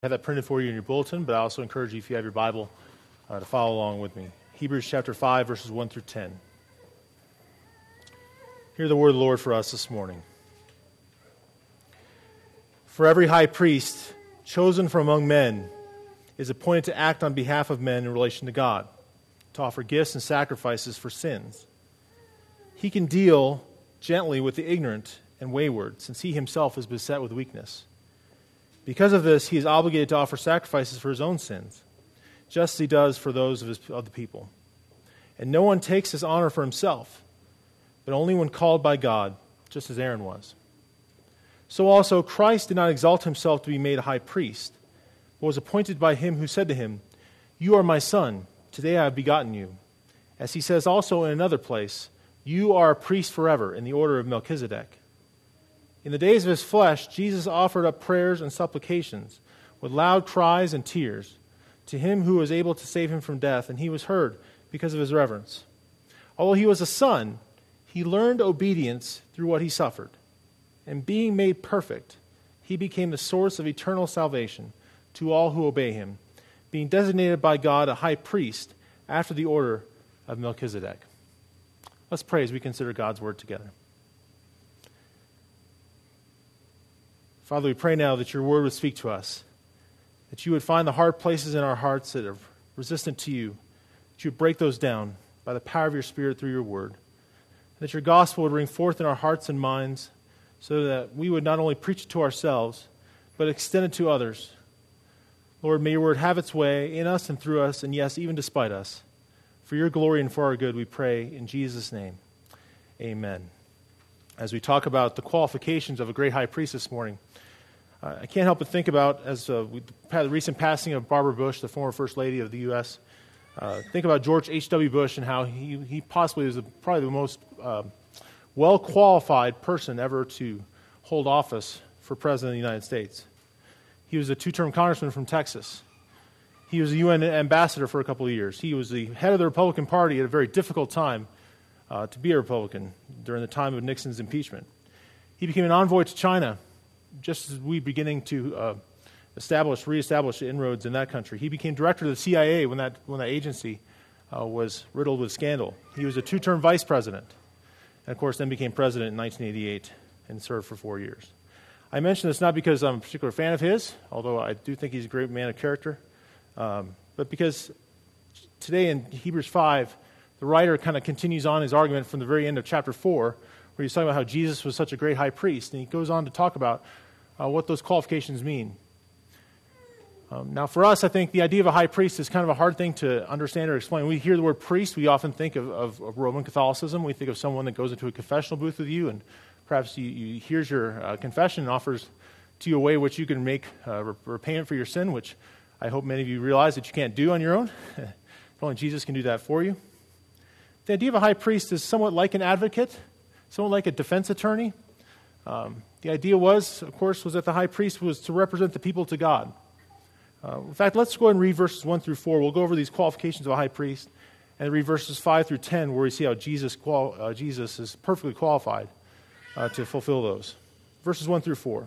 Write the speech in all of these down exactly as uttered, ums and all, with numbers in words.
I have that printed for you in your bulletin, but I also encourage you, if you have your Bible, uh, to follow along with me. Hebrews chapter five, verses one through ten. Hear the word of the Lord for us this morning. For every high priest chosen from among men is appointed to act on behalf of men in relation to God, to offer gifts and sacrifices for sins. He can deal gently with the ignorant and wayward, since he himself is beset with weakness. Because of this, he is obligated to offer sacrifices for his own sins, just as he does for those of, his, of the people. And no one takes this honor for himself, but only when called by God, just as Aaron was. So also Christ did not exalt himself to be made a high priest, but was appointed by him who said to him, "You are my son, today I have begotten you." As he says also in another place, "You are a priest forever in the order of Melchizedek." In the days of his flesh, Jesus offered up prayers and supplications with loud cries and tears to him who was able to save him from death, and he was heard because of his reverence. Although he was a son, he learned obedience through what he suffered. And being made perfect, he became the source of eternal salvation to all who obey him, being designated by God a high priest after the order of Melchizedek. Let's pray as we consider God's word together. Father, we pray now that your word would speak to us, that you would find the hard places in our hearts that are resistant to you, that you would break those down by the power of your Spirit through your word, that your gospel would ring forth in our hearts and minds so that we would not only preach it to ourselves, but extend it to others. Lord, may your word have its way in us and through us, and yes, even despite us. For your glory and for our good, we pray in Jesus' name. Amen. As we talk about the qualifications of a great high priest this morning, uh, I can't help but think about, as uh, we had the recent passing of Barbara Bush, the former First Lady of the U S, uh, think about George H W. Bush and how he, he possibly was the, probably the most uh, well-qualified person ever to hold office for President of the United States. He was a two-term congressman from Texas. He was a U N ambassador for a couple of years. He was the head of the Republican Party at a very difficult time uh, to be a Republican during the time of Nixon's impeachment. He became an envoy to China just as we beginning to uh, establish, reestablish inroads in that country. He became director of the C I A when that, when that agency uh, was riddled with scandal. He was a two-term vice president, and of course then became president in nineteen eighty-eight and served for four years. I mention this not because I'm a particular fan of his, although I do think he's a great man of character, um, but because today in Hebrews five, the writer kind of continues on his argument from the very end of chapter four, where he's talking about how Jesus was such a great high priest, and he goes on to talk about uh, what those qualifications mean. Um, now for us, I think the idea of a high priest is kind of a hard thing to understand or explain. When we hear the word priest, we often think of, of, of Roman Catholicism. We think of someone that goes into a confessional booth with you, and perhaps you, you hears your uh, confession and offers to you a way which you can make uh, repayment for your sin, which I hope many of you realize that you can't do on your own. Only Jesus can do that for you. The idea of a high priest is somewhat like an advocate, somewhat like a defense attorney. Um, the idea was, of course, was that the high priest was to represent the people to God. Uh, in fact, let's go ahead and read verses one through four. We'll go over these qualifications of a high priest and read verses five through ten, where we see how Jesus, qual- uh, Jesus is perfectly qualified uh, to fulfill those. Verses one through four.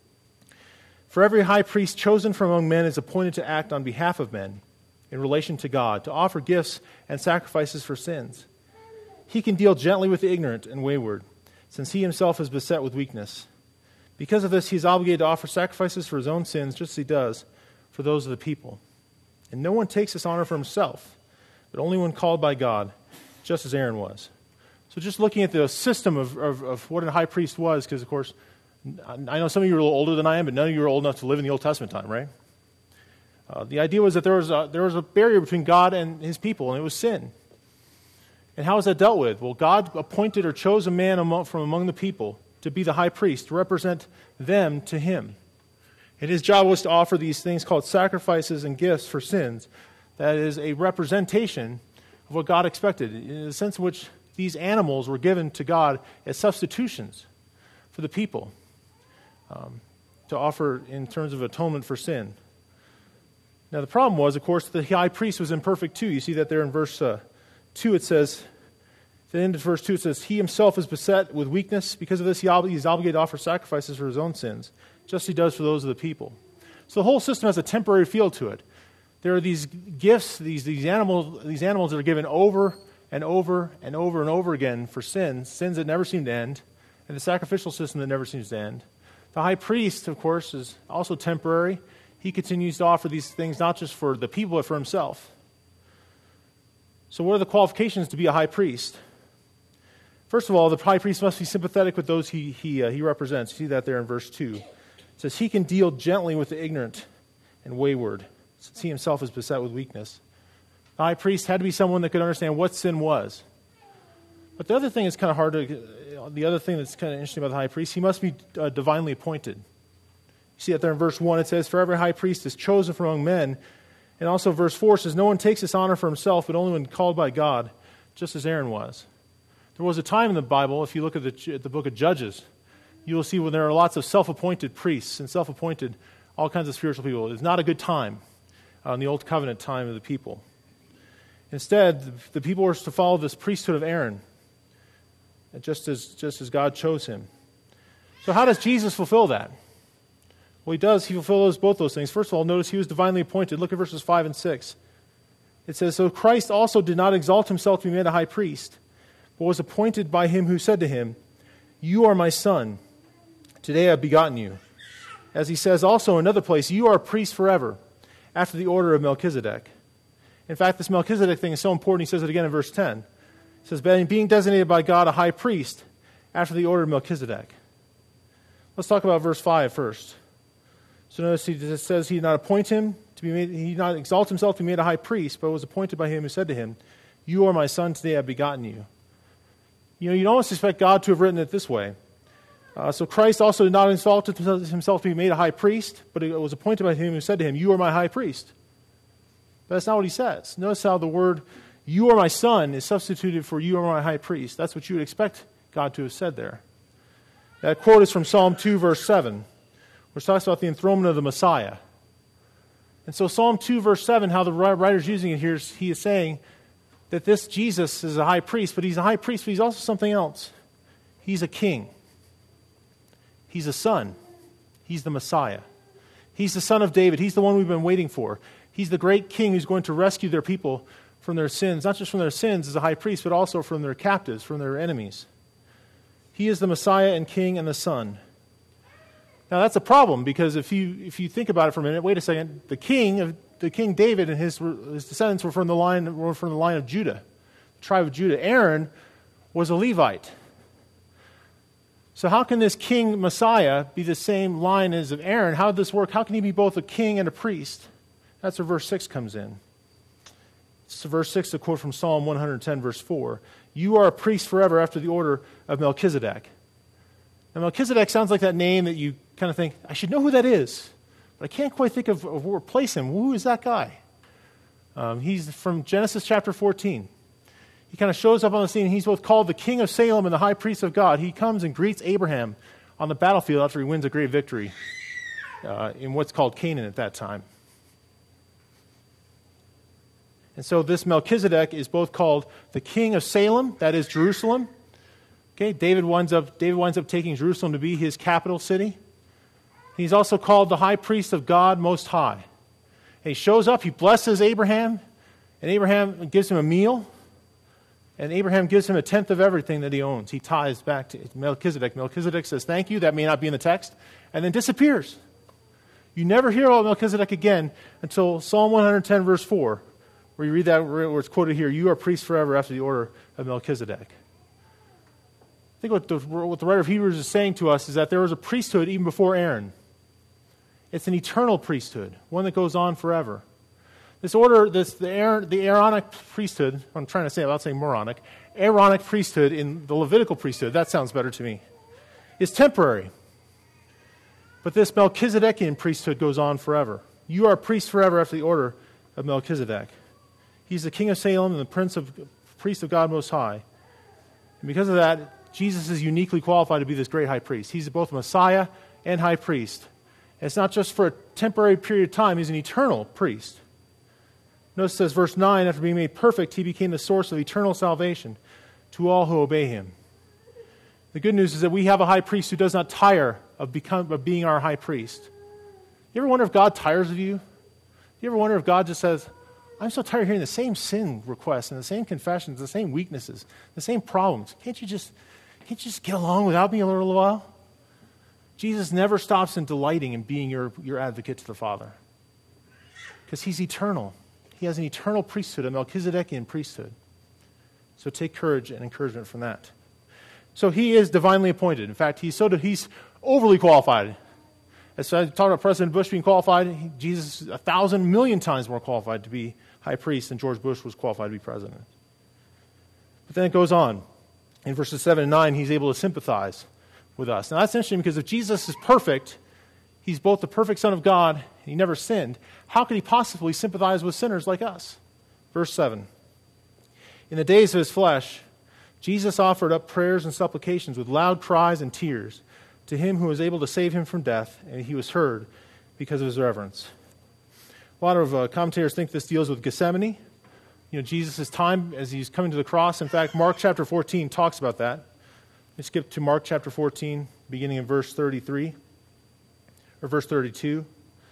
For every high priest chosen from among men is appointed to act on behalf of men in relation to God, to offer gifts and sacrifices for sins. He can deal gently with the ignorant and wayward, since he himself is beset with weakness. Because of this, he is obligated to offer sacrifices for his own sins, just as he does for those of the people. And no one takes this honor for himself, but only when called by God, just as Aaron was. So just looking at the system of, of, of what a high priest was, because, of course, I know some of you are a little older than I am, but none of you are old enough to live in the Old Testament time, right? Uh, the idea was that there was, a, there was a barrier between God and his people, and it was sin. And how was that dealt with? Well, God appointed or chose a man among, from among the people to be the high priest, to represent them to him. And his job was to offer these things called sacrifices and gifts for sins. That is a representation of what God expected, in the sense in which these animals were given to God as substitutions for the people, um, to offer in terms of atonement for sin. Now the problem was, of course, the high priest was imperfect too. You see that there in verse uh, two it says, at the end of verse two it says, he himself is beset with weakness. Because of this, he ob- he's obligated to offer sacrifices for his own sins, just as he does for those of the people. So the whole system has a temporary feel to it. There are these gifts, these, these, animals, these animals that are given over and over and over and over again for sins, sins that never seem to end, and the sacrificial system that never seems to end. The high priest, of course, is also temporary. He continues to offer these things not just for the people, but for himself. So what are the qualifications to be a high priest? First of all, the high priest must be sympathetic with those he, he, uh, he represents. You see that there in verse two. It says, he can deal gently with the ignorant and wayward, since he himself is beset with weakness. The high priest had to be someone that could understand what sin was. But the other thing is kind of hard to, the other thing that's kind of interesting about the high priest, he must be uh, divinely appointed. You see that there in verse one, it says, for every high priest is chosen from among men. And also verse four says, no one takes this honor for himself, but only when called by God, just as Aaron was. There was a time in the Bible, if you look at the, at the book of Judges, you will see when there are lots of self-appointed priests and self-appointed all kinds of spiritual people. It's not a good time uh, in the Old Covenant time of the people. Instead, the, the people were to follow this priesthood of Aaron, just as, just as God chose him. So how does Jesus fulfill that? Well, he does. He fulfills both those things. First of all, notice he was divinely appointed. Look at verses five and six. It says, so Christ also did not exalt himself to be made a high priest, but was appointed by him who said to him, you are my son. Today I have begotten you. As he says also in another place, you are a priest forever, after the order of Melchizedek. In fact, this Melchizedek thing is so important, he says it again in verse ten. It says, being designated by God a high priest, after the order of Melchizedek. Let's talk about verse five first. So notice he says he did not appoint him to be made, he did not exalt himself to be made a high priest, but was appointed by him who said to him, you are my son, today I have begotten you. You know, you'd almost expect God to have written it this way. Uh, so Christ also did not exalt himself to be made a high priest, but it was appointed by him who said to him, you are my high priest. But that's not what he says. Notice how the word, you are my son, is substituted for you are my high priest. That's what you would expect God to have said there. That quote is from Psalm two, verse seven, which talks about the enthronement of the Messiah. And so Psalm two, verse seven, how the writer's using it here, is he is saying that this Jesus is a high priest, but he's a high priest, but he's also something else. He's a king. He's a son. He's the Messiah. He's the son of David. He's the one we've been waiting for. He's the great king who's going to rescue their people from their sins, not just from their sins as a high priest, but also from their captives, from their enemies. He is the Messiah and king and the son. Now that's a problem, because if you if you think about it for a minute, wait a second, the king of the King David and his his descendants were from the line were from the line of Judah, the tribe of Judah. Aaron was a Levite. So how can this king Messiah be the same line as of Aaron? How did this work? How can he be both a king and a priest? That's where verse six comes in. It's verse six, a quote from Psalm one ten, verse four. You are a priest forever after the order of Melchizedek. Now Melchizedek sounds like that name that you kind of think, I should know who that is, but I can't quite think of, of where to place him. Who is that guy? Um, he's from Genesis chapter fourteen. He kind of shows up on the scene. He's both called the king of Salem and the high priest of God. He comes and greets Abraham on the battlefield after he wins a great victory uh, in what's called Canaan at that time. And so this Melchizedek is both called the king of Salem, that is Jerusalem. Okay, David winds up David winds up taking Jerusalem to be his capital city. He's also called the high priest of God Most High. And he shows up, he blesses Abraham, and Abraham gives him a meal. And Abraham gives him a tenth of everything that he owns. He ties back to Melchizedek. Melchizedek says, thank you. That may not be in the text. And then disappears. You never hear about Melchizedek again until Psalm one ten, verse four, where you read that, where it's quoted here, you are priest forever after the order of Melchizedek. I think what the, what the writer of Hebrews is saying to us is that there was a priesthood even before Aaron. It's an eternal priesthood, one that goes on forever. This order, this the, Aaron, the Aaronic priesthood, I'm trying to say, without saying moronic, Aaronic priesthood in the Levitical priesthood, that sounds better to me, is temporary. But this Melchizedekian priesthood goes on forever. You are a priest forever after the order of Melchizedek. He's the king of Salem and the prince of priest of God Most High. And because of that, Jesus is uniquely qualified to be this great high priest. He's both Messiah and high priest. And it's not just for a temporary period of time. He's an eternal priest. Notice it says, verse nine, after being made perfect, he became the source of eternal salvation to all who obey him. The good news is that we have a high priest who does not tire of, become, of being our high priest. You ever wonder if God tires of you? You ever wonder if God just says, I'm so tired of hearing the same sin requests and the same confessions, the same weaknesses, the same problems. Can't you just, can't you just get along without me a little while? Jesus never stops in delighting in being your, your advocate to the Father because he's eternal. He has an eternal priesthood, a Melchizedekian priesthood. So take courage and encouragement from that. So he is divinely appointed. In fact, he's so he's overly qualified. As I talked about President Bush being qualified, Jesus is a thousand million times more qualified to be high priest than George Bush was qualified to be president. But then it goes on. In verses seven and nine, he's able to sympathize with us. Now that's interesting because if Jesus is perfect, he's both the perfect Son of God, and he never sinned, how could he possibly sympathize with sinners like us? Verse seven. In the days of his flesh, Jesus offered up prayers and supplications with loud cries and tears to him who was able to save him from death, and he was heard because of his reverence. A lot of uh, commentators think this deals with Gethsemane. You know, Jesus' time as he's coming to the cross. In fact, Mark chapter fourteen talks about that. Let's skip to Mark chapter fourteen, beginning in verse thirty-three, or verse thirty-two.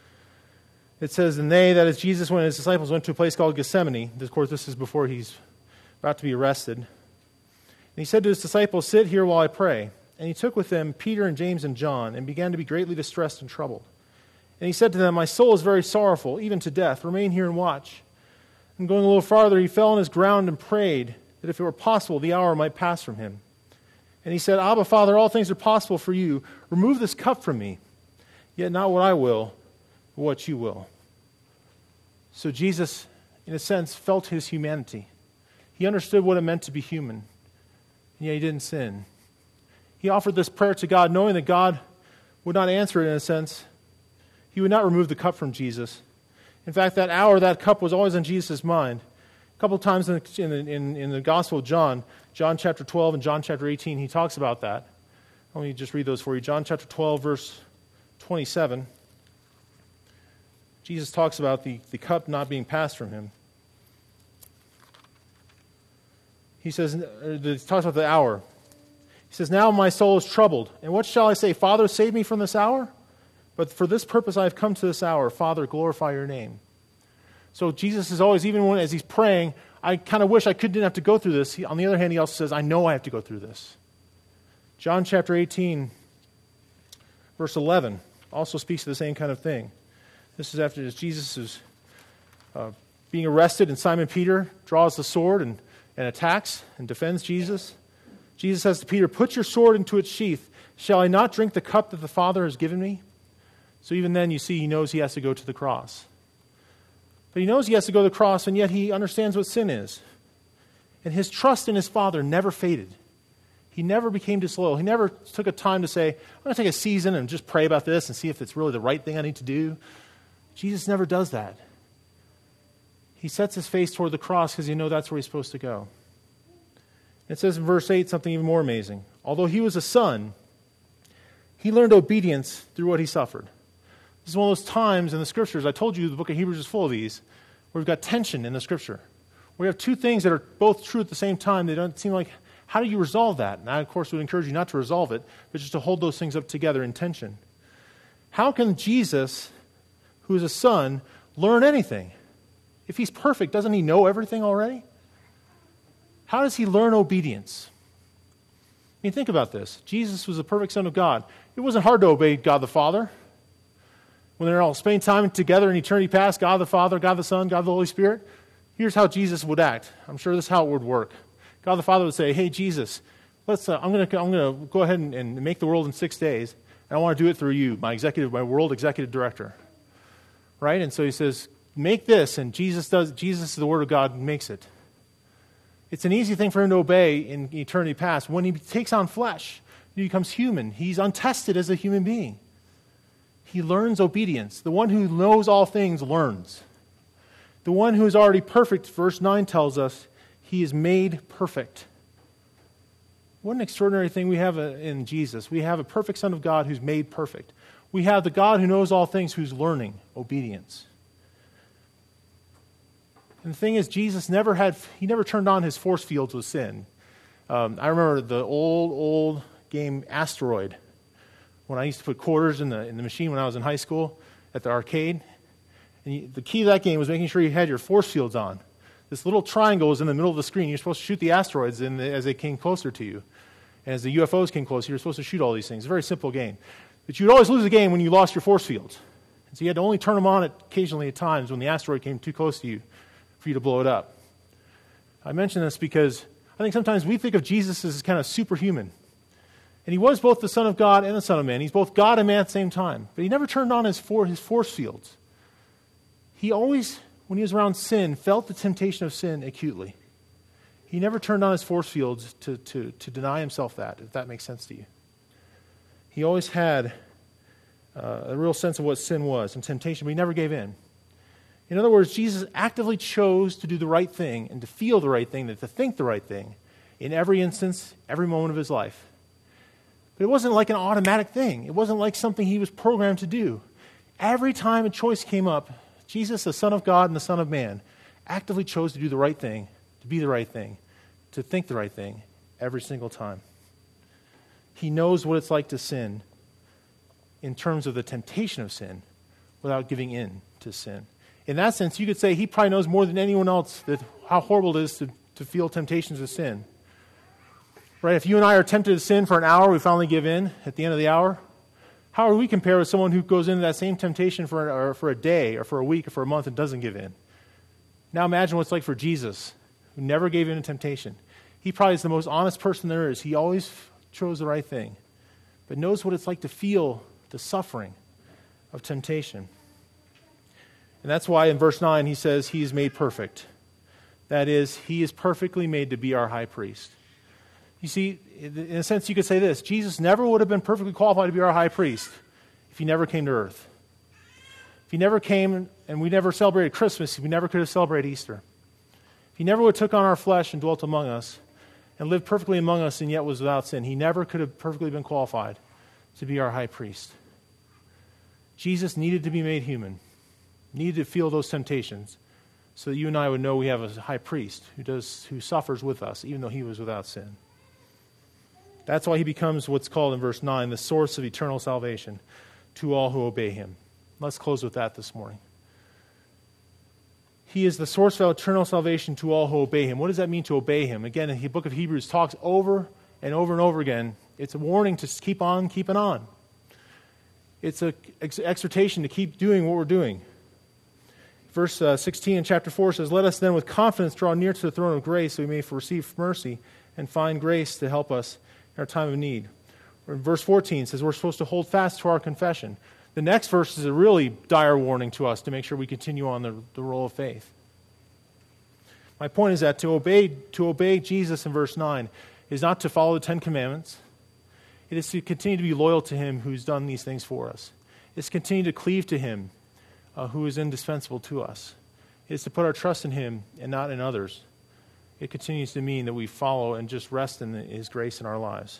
It says, and they, that is Jesus, when his disciples went to a place called Gethsemane. Of course, this is before he's about to be arrested. And he said to his disciples, sit here while I pray. And he took with them Peter and James and John, and began to be greatly distressed and troubled. And he said to them, my soul is very sorrowful, even to death. Remain here and watch. And going a little farther, he fell on his ground and prayed that if it were possible, the hour might pass from him. And he said, Abba, Father, all things are possible for you. Remove this cup from me. Yet not what I will, but what you will. So Jesus, in a sense, felt his humanity. He understood what it meant to be human. And yet he didn't sin. He offered this prayer to God, knowing that God would not answer it in a sense. He would not remove the cup from Jesus. In fact, that hour, that cup was always on Jesus' mind. A couple of times in the, in, in the Gospel of John, John chapter twelve and John chapter eighteen, he talks about that. Let me just read those for you. John chapter twelve, verse twenty-seven. Jesus talks about the, the cup not being passed from him. He says, he talks about the hour. He says, now my soul is troubled. And what shall I say? Father, save me from this hour? But for this purpose I have come to this hour. Father, glorify your name. So Jesus is always, even when as he's praying, I kind of wish I couldn't have to go through this. He, on the other hand, he also says, I know I have to go through this. John chapter eighteen, verse eleven, also speaks to the same kind of thing. This is after Jesus is uh, being arrested, and Simon Peter draws the sword and, and attacks and defends Jesus. Jesus says to Peter, put your sword into its sheath. Shall I not drink the cup that the Father has given me? So even then, you see, he knows he has to go to the cross. But he knows he has to go to the cross, and yet he understands what sin is. And his trust in his Father never faded. He never became disloyal. He never took a time to say, I'm going to take a season and just pray about this and see if it's really the right thing I need to do. Jesus never does that. He sets his face toward the cross because he knows that's where he's supposed to go. It says in verse eight something even more amazing. Although he was a son, he learned obedience through what he suffered. This is one of those times in the Scriptures, I told you the book of Hebrews is full of these, where we've got tension in the Scripture. We have two things that are both true at the same time. They don't seem like, how do you resolve that? And I, of course, would encourage you not to resolve it, but just to hold those things up together in tension. How can Jesus, who is a son, learn anything? If he's perfect, doesn't he know everything already? How does he learn obedience? I mean, think about this. Jesus was the perfect Son of God. It wasn't hard to obey God the Father. When they're all spending time together in eternity past, God the Father, God the Son, God the Holy Spirit, here's how Jesus would act. I'm sure this is how it would work. God the Father would say, hey, Jesus, let's. Uh, I'm going to I'm going to go ahead and, and make the world in six days, and I want to do it through you, my executive, my world executive director. Right? And so he says, make this, and Jesus does. Jesus, the Word of God, makes it. It's an easy thing for him to obey in eternity past. When he takes on flesh, he becomes human. He's untested as a human being. He learns obedience. The one who knows all things learns. The one who is already perfect, verse nine tells us, he is made perfect. What an extraordinary thing we have in Jesus. We have a perfect Son of God who's made perfect. We have the God who knows all things who's learning obedience. And the thing is, Jesus never had, he never turned on his force fields with sin. Um, I remember the old, old game Asteroid, when I used to put quarters in the in the machine when I was in high school, at the arcade. And you, the key to that game was making sure you had your force fields on. This little triangle was in the middle of the screen. You're supposed to shoot the asteroids in the, as they came closer to you. And as the U F Os came closer, you're supposed to shoot all these things. It's a very simple game. But you'd always lose a game when you lost your force fields. And so you had to only turn them on occasionally at times when the asteroid came too close to you for you to blow it up. I mention this because I think sometimes we think of Jesus as kind of superhuman. And he was both the Son of God and the Son of Man. He's both God and man at the same time. But he never turned on his, for, his force fields. He always, when he was around sin, felt the temptation of sin acutely. He never turned on his force fields to, to, to deny himself that, if that makes sense to you. He always had uh, a real sense of what sin was and temptation, but he never gave in. In other words, Jesus actively chose to do the right thing and to feel the right thing, and to think the right thing in every instance, every moment of his life. But it wasn't like an automatic thing. It wasn't like something he was programmed to do. Every time a choice came up, Jesus, the Son of God and the Son of Man, actively chose to do the right thing, to be the right thing, to think the right thing every single time. He knows what it's like to sin in terms of the temptation of sin without giving in to sin. In that sense, you could say he probably knows more than anyone else that how horrible it is to, to feel temptations of sin. Right? If you and I are tempted to sin for an hour, we finally give in at the end of the hour. How are we compared with someone who goes into that same temptation for, or for a day or for a week or for a month and doesn't give in? Now imagine what it's like for Jesus, who never gave in to temptation. He probably is the most honest person there is. He always chose the right thing, but knows what it's like to feel the suffering of temptation. And that's why in verse nine he says he is made perfect. That is, he is perfectly made to be our high priest. You see, in a sense you could say this: Jesus never would have been perfectly qualified to be our high priest if he never came to earth. If he never came and we never celebrated Christmas, we never could have celebrated Easter. If he never would have took on our flesh and dwelt among us and lived perfectly among us and yet was without sin, he never could have perfectly been qualified to be our high priest. Jesus needed to be made human, needed to feel those temptations so that you and I would know we have a high priest who does who suffers with us even though he was without sin. That's why he becomes what's called in verse nine the source of eternal salvation to all who obey him. Let's close with that this morning. He is the source of eternal salvation to all who obey him. What does that mean to obey him? Again, the book of Hebrews talks over and over and over again. It's a warning to keep on keeping on. It's an ex- exhortation to keep doing what we're doing. Verse uh, sixteen in chapter four says, "Let us then with confidence draw near to the throne of grace so we may receive mercy and find grace to help us in our time of need." Or in verse fourteen says we're supposed to hold fast to our confession. The next verse is a really dire warning to us to make sure we continue on the, the roll of faith. My point is that to obey, to obey Jesus in verse nine is not to follow the Ten Commandments. It is to continue to be loyal to him who's done these things for us. It's to continue to cleave to him uh, who is indispensable to us. It is to put our trust in him and not in others. It continues to mean that we follow and just rest in his grace in our lives.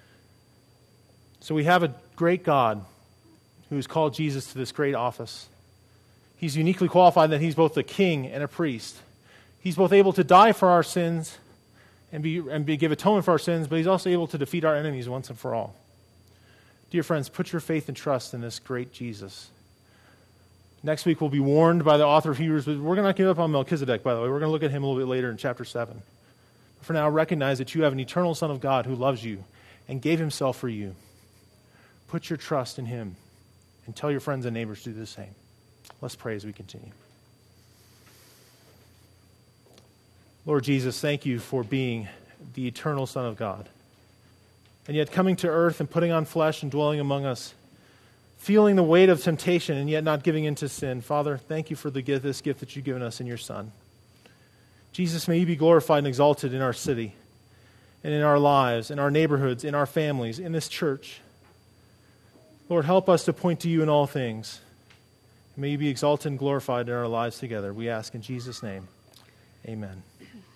So we have a great God who has called Jesus to this great office. He's uniquely qualified that he's both a king and a priest. He's both able to die for our sins and be and be, give atonement for our sins, but he's also able to defeat our enemies once and for all. Dear friends, put your faith and trust in this great Jesus. Next week we'll be warned by the author of Hebrews, but we're not going to give up on Melchizedek, by the way. We're going to look at him a little bit later in chapter seven. But for now, recognize that you have an eternal Son of God who loves you and gave himself for you. Put your trust in him and tell your friends and neighbors to do the same. Let's pray as we continue. Lord Jesus, thank you for being the eternal Son of God, and yet coming to earth and putting on flesh and dwelling among us, feeling the weight of temptation and yet not giving in to sin. Father, thank you for the gift, this gift that you've given us in your Son. Jesus, may you be glorified and exalted in our city and in our lives, in our neighborhoods, in our families, in this church. Lord, help us to point to you in all things. May you be exalted and glorified in our lives together. We ask in Jesus' name. Amen.